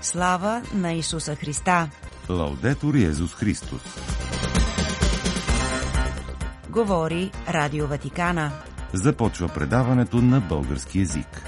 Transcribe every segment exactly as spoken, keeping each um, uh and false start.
Слава на Исуса Христа! Лаудетур Йезус Христос! Говори Радио Ватикана. Започва предаването на български език.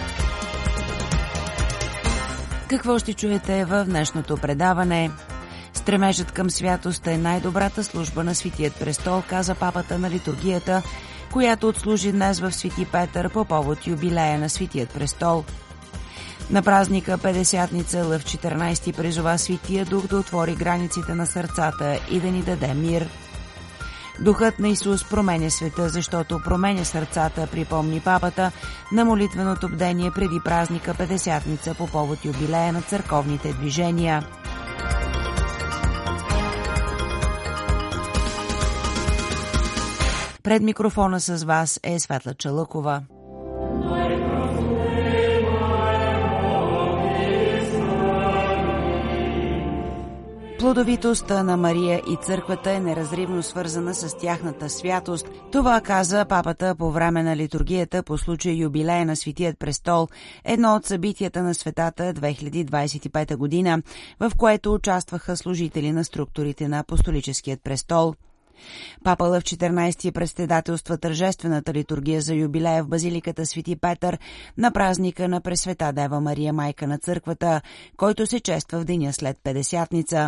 Какво ще чуете в днешното предаване? Стремежът към святост е най-добрата служба на Светият престол, каза папата на литургията, която отслужи днес в Свети Петър по повод юбилея на Светият престол. На празника Петдесятница Лъв четиринайсети призова Светия Дух да отвори границите на сърцата и да ни даде мир. Духът на Исус променя света, защото променя сърцата, припомни папата на молитвеното бдение преди празника Петдесятница по повод юбилея на църковните движения. Пред микрофона с вас е Светла Чалъкова. Плодовитостта на Мария и църквата е неразривно свързана с тяхната святост. Това каза папата по време на литургията по случай юбилея на Светият престол, едно от събитията на светата две хиляди двайсет и пета година, в което участваха служители на структурите на Апостолическият престол. Папа Лъв четиринайсети председателства тържествената литургия за юбилея в базиликата Свети Петър на празника на Пресвета Дева Мария, майка на църквата, който се чества в деня след Петдесятница.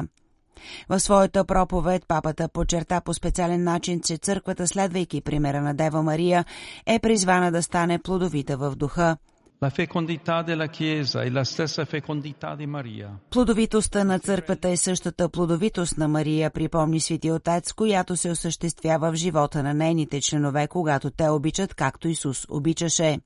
В своята проповед папата подчерта по специален начин, че църквата, следвайки примера на Дева Мария, е призвана да стане плодовита в духа. La fecondità della Chiesa è la stessa fecondità di Maria. Плодовитостта на църквата е същата плодовитост на Мария, припомни Свети Отец, която се осъществява в живота на нейните членове, когато те обичат, както Исус обичаше.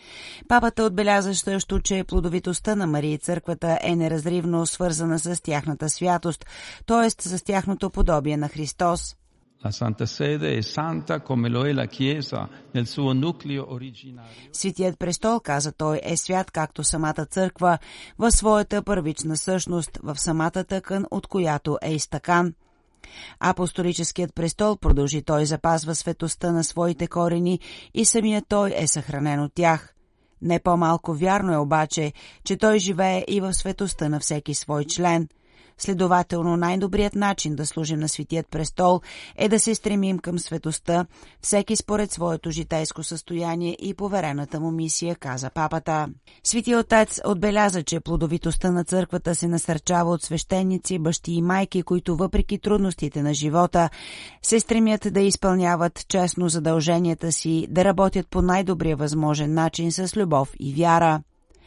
Папата отбеляза също, че плодовитостта на Мария и църквата е неразривно свързана с тяхната святост, т.е. с тяхното подобие на Христос. La Santa Sede è santa come lo è la Chiesa nel suo nucleo originario. Светият престол, каза той, е свят както самата църква в своята първична същност, в самата тъкан, от която е изтъкан. Апостолическият престол, продължи той, запазва светостта на своите корени и самият той е съхранен от тях. Не по-малко вярно е обаче, че той живее и в светостта на всеки свой член. Следователно, най-добрият начин да служим на Светият престол е да се стремим към светостта, всеки според своето житейско състояние и поверената му мисия, каза папата. Свети Отец отбеляза, че плодовитостта на църквата се насърчава от свещеници, бащи и майки, които въпреки трудностите на живота се стремят да изпълняват честно задълженията си, да работят по най-добрия възможен начин с любов и вяра.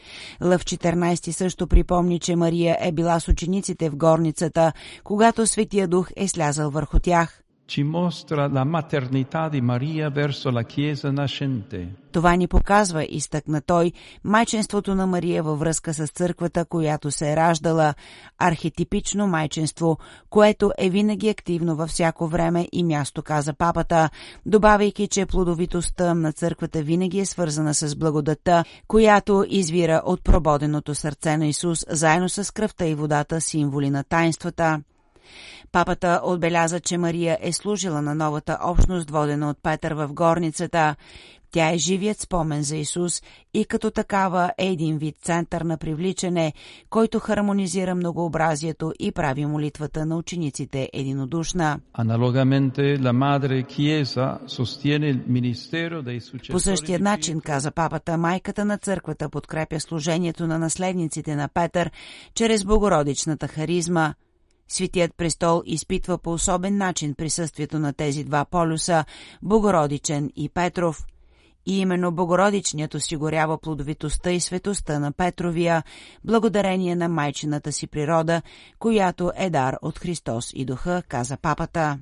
Лъв четиринайсети също припомни, че Мария е била с учениците в горницата, когато Светия Дух е слязал върху тях. Ci mostra la maternità di Maria verso la Chiesa nascente. Това ни показва, изтъкна той, майчинството на Мария във връзка с църквата, която се е раждала, архетипично майчинство, което е винаги активно във всяко време и място, каза папата, добавяйки, че плодовитостта на църквата винаги е свързана с благодата, която извира от прободеното сърце на Исус, заедно с кръвта и водата, символи на таинствата. Папата отбеляза, че Мария е служила на новата общност, водена от Петър в горницата. Тя е живият спомен за Исус и като такава е един вид център на привличане, който хармонизира многообразието и прави молитвата на учениците единодушна. Аналогamente la Madre Chiesa sostiene il ministero dei successori. По същия начин, каза папата, майката на църквата подкрепя служението на наследниците на Петър чрез богородичната харизма. Светият престол изпитва по особен начин присъствието на тези два полюса – Богородичен и Петров. И именно Богородичният осигурява плодовитостта и светостта на Петровия, благодарение на майчината си природа, която е дар от Христос и Духа, каза папата.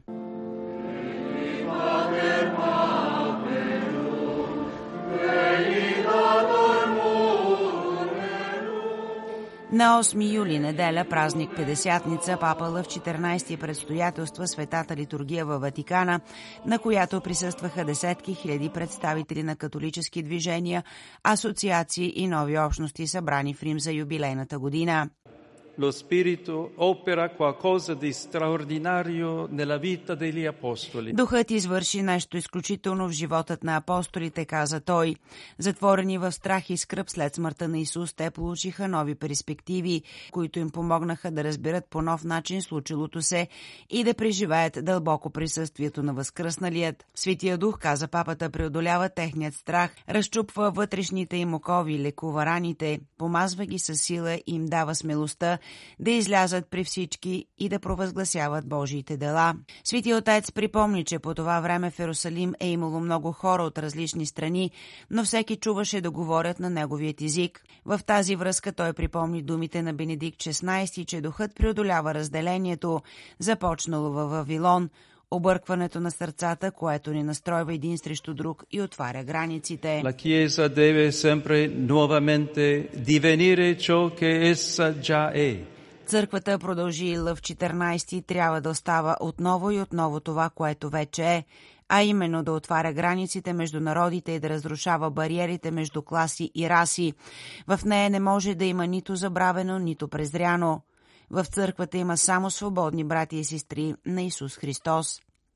На осми юли, неделя, празник Петдесятница, папа Лъв четиринайсети предстоятелства Светата литургия във Ватикана, на която присъстваха десетки хиляди представители на католически движения, асоциации и нови общности, събрани в Рим за юбилейната година. lo Spirito opera qualcosa di straordinario nella vita degli apostoli. Духът извърши нещо изключително в животът на апостолите, каза той. Затворени в страх и скръб след смъртта на Исус, те получиха нови перспективи, които им помогнаха да разберат по нов начин случилото се и да преживеят дълбоко присъствието на възкръсналият. Светия Дух, каза папата, преодолява техният страх, разчупва вътрешните им окови, лекува раните, помазва ги със сила и им дава смелостта да излязат при всички и да провъзгласяват Божиите дела. Светия Отец припомни, че по това време в Йерусалим е имало много хора от различни страни, но всеки чуваше да говорят на неговият език. В тази връзка той припомни думите на Бенедикт шестнайсети, че духът преодолява разделението, започнало във Вавилон, объркването на сърцата, което ни настройва един срещу друг и отваря границите. La Chiesa deve sempre nuovamente divenire ciò che essa già è. Църквата, продължи Лъв четиринайсети, трябва да остава отново и отново това, което вече е, а именно да отваря границите между народите и да разрушава бариерите между класи и раси. В нея не може да има нито забравено, нито презряно. В църквата има само свободни брати и сестри на Исус Христос.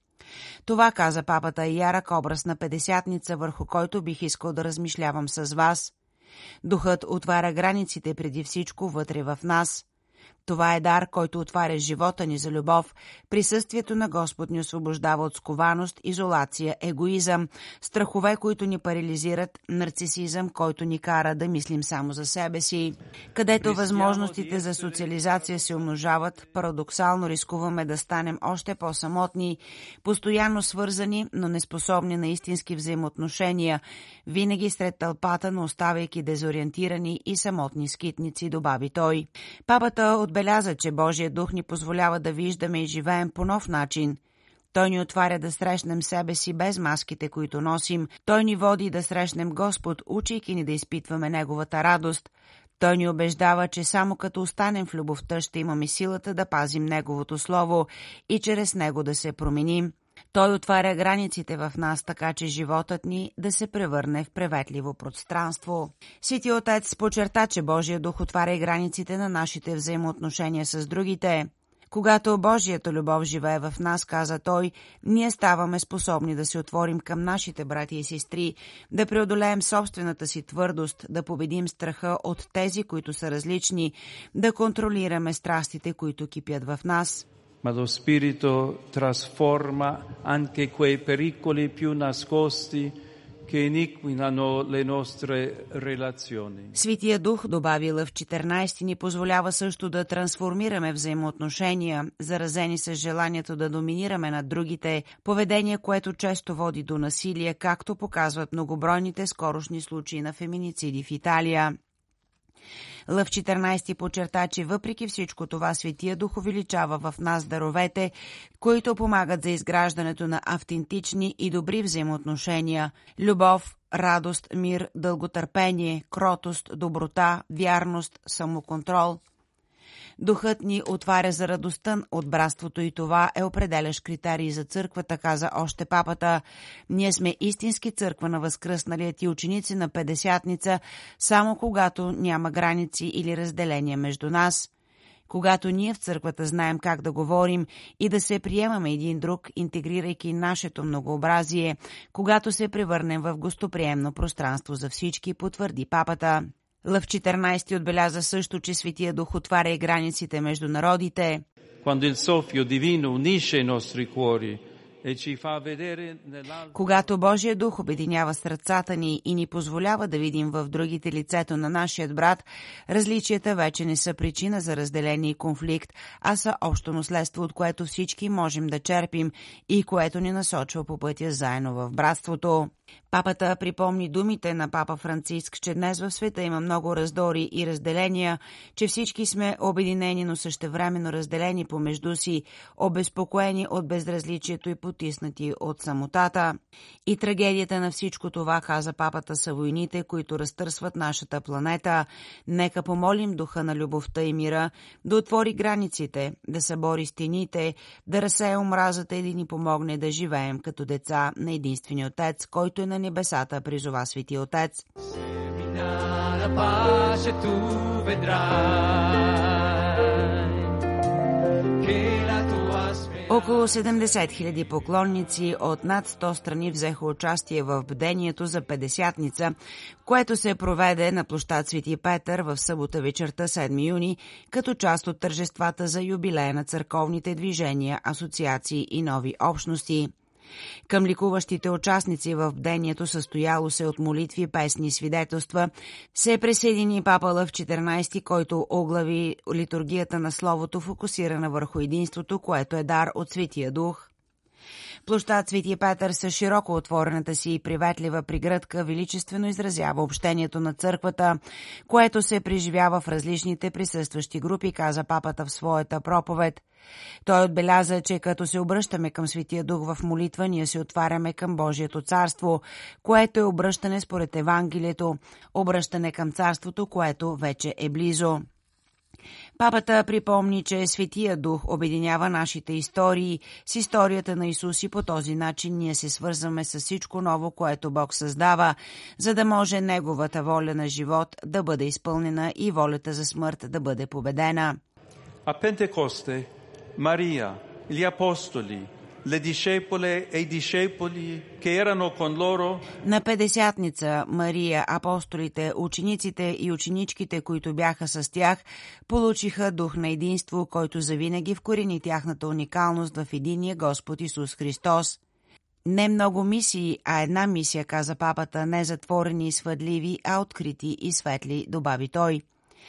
Това, каза папата, е ярък образ на Петдесятница, върху който бих искал да размишлявам с вас. Духът отваря границите преди всичко вътре в нас. Това е дар, който отваря живота ни за любов. Присъствието на Господ ни освобождава от скованост, изолация, егоизъм, страхове, които ни парализират, нарцисизъм, който ни кара да мислим само за себе си. Където възможностите за социализация се умножават, парадоксално рискуваме да станем още по-самотни, постоянно свързани, но неспособни на истински взаимоотношения, винаги сред тълпата, но оставайки дезориентирани и самотни скитници, добави той. Папата отбеляза, че Божия дух ни позволява да виждаме и живеем по нов начин. Той ни отваря да срещнем себе си без маските, които носим. Той ни води да срещнем Господ, учейки ни да изпитваме Неговата радост. Той ни убеждава, че само като останем в любовта ще имаме силата да пазим Неговото Слово и чрез Него да се променим. Той отваря границите в нас, така че животът ни да се превърне в приветливо пространство. Светия Отец подчерта, че Божия дух отваря и границите на нашите взаимоотношения с другите. Когато Божията любов живее в нас, каза той, ние ставаме способни да се отворим към нашите брати и сестри, да преодолеем собствената си твърдост, да победим страха от тези, които са различни, да контролираме страстите, които кипят в нас. Ma lo Spirito trasforma anche quei pericoli più nascosti che iniquinano le nostre relazioni. Светия Дух, добави Лъв четиринайсети, ни позволява също да трансформираме взаимоотношения, заразени с желанието да доминираме над другите, поведение, което често води до насилие, както показват многобройните скорошни случаи на феминициди в Италия. Лъв четиринайсети подчерта, че въпреки всичко това Светия Дух увеличава в нас даровете, които помагат за изграждането на автентични и добри взаимоотношения – любов, радост, мир, дълготърпение, кротост, доброта, вярност, самоконтрол. Духът ни отваря за радостта от братството и това е определящ критерий за църквата, каза още папата. Ние сме истински църква на възкръсналият и ученици на Петдесятница, само когато няма граници или разделения между нас. Когато ние в църквата знаем как да говорим и да се приемаме един друг, интегрирайки нашето многообразие, когато се превърнем в гостоприемно пространство за всички, потвърди папата. Лъв четиринайсети отбеляза също, че Светия Дух отваря и границите между народите. Когато Божия дух обединява сърцата ни и ни позволява да видим в другите лицето на нашия брат, различията вече не са причина за разделение и конфликт, а са общо наследство, от което всички можем да черпим и което ни насочва по пътя заедно в братството. Папата припомни думите на папа Франциск, че днес в света има много раздори и разделения, че всички сме обединени, но същевременно разделени помежду си, обезпокоени от безразличието и потиснати от самотата. И трагедията на всичко това, каза папата, са войните, които разтърсват нашата планета. Нека помолим духа на любовта и мира да отвори границите, да събори стените, да разсее омразата и да ни помогне да живеем като деца на единствения Отец, който е на небесата, призова Свети Отец. Semina la pace tu vedrai. Около седемдесет хиляди поклонници от над сто страни взеха участие в бдението за Петдесятница, което се проведе на площад Свети Петър в събота вечерта седми юни, като част от тържествата за юбилея на църковните движения, асоциации и нови общности. Към ликуващите участници в бдението, състояло се от молитви, песни и свидетелства, се присъедини папа Лъв четиринайсети, който оглави литургията на Словото, фокусирана върху единството, което е дар от Светия Дух. Площад Свети Петър с широко отворената си и приветлива пригръдка величествено изразява общението на църквата, което се преживява в различните присъстващи групи, каза папата в своята проповед. Той отбеляза, че като се обръщаме към Светия Дух в молитва, ние се отваряме към Божието царство, което е обръщане според Евангелието, обръщане към царството, което вече е близо. Папата припомни, че Светия Дух обединява нашите истории с историята на Исус и по този начин ние се свързваме с всичко ново, което Бог създава, за да може Неговата воля на живот да бъде изпълнена и волята за смърт да бъде победена. A Pentecoste, Maria, gli apostoli, le discepole e i discepoli che erano con loro. На Петдесятница Мария, апостолите, учениците и ученичките, които бяха с тях, получиха дух на единство, който завинаги вкорени тяхната уникалност в единия Господ Исус Христос. Не много мисии, а една мисия, каза папата, не затворени и свъдливи, а открити и светли, добави той.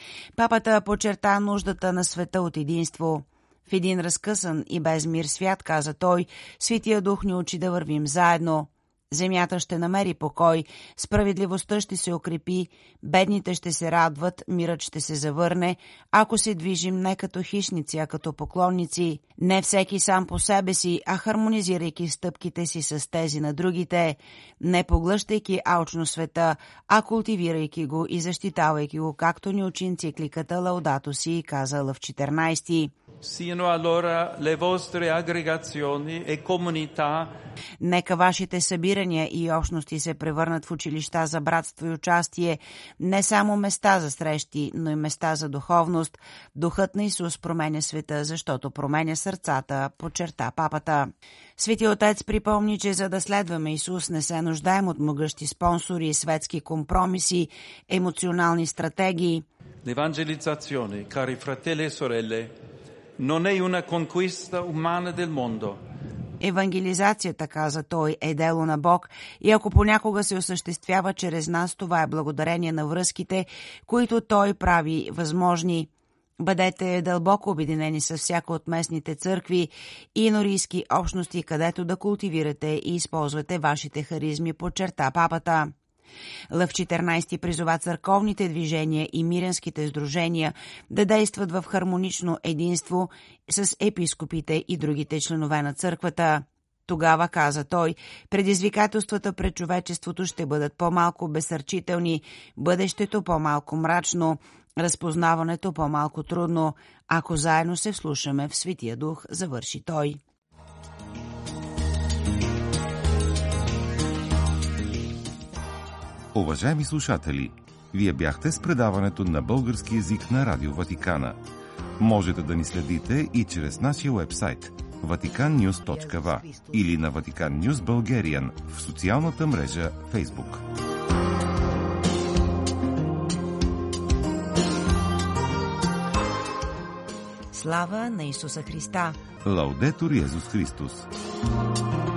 Папата подчерта нуждата на света от единство. В един разкъсан и без мир свят, каза той, Светия Дух ни учи да вървим заедно. Земята ще намери покой, справедливостта ще се укрепи, бедните ще се радват, мирът ще се завърне, ако се движим не като хищници, а като поклонници, не всеки сам по себе си, а хармонизирайки стъпките си с тези на другите, не поглъщайки алчно света, а култивирайки го и защитавайки го, както ни учи енцикликата Лаудато си, каза Лъв четиринайсети. Siano allora le vostre aggregazioni e comunità. Нека вашите събирания и общности се превърнат в училища за братство и участие, не само места за срещи, но и места за духовност. Духът на Исус променя света, защото променя сърцата, подчерта папата. Свети Отец припомни, че за да следваме Исус не се нуждаем от могъщи спонсори, светски компромиси, емоционални стратегии. L'evangelizzazione, cari fratelli e sorelle, non è una conquista umana del mondo. Евангелизацията, каза той, е дело на Бог и ако понякога се осъществява чрез нас, това е благодарение на връзките, които Той прави възможни. Бъдете дълбоко обединени с всяка от местните църкви и норийски общности, където да култивирате и използвате вашите харизми, подчерта папата. Лъв четиринайсети призова църковните движения и миренските сдружения да действат в хармонично единство с епископите и другите членове на църквата. Тогава, каза той, предизвикателствата пред човечеството ще бъдат по-малко безсърчителни, бъдещето по-малко мрачно, разпознаването по-малко трудно, ако заедно се вслушаме в Светия Дух, завърши той. Уважаеми слушатели, вие бяхте с предаването на български език на Радио Ватикана. Можете да ни следите и чрез нашия уебсайт ватикан нюз точка ви или на Vatican News Bulgarian в социалната мрежа Facebook. Слава на Исуса Христа! Лаудетур Йезус Христос!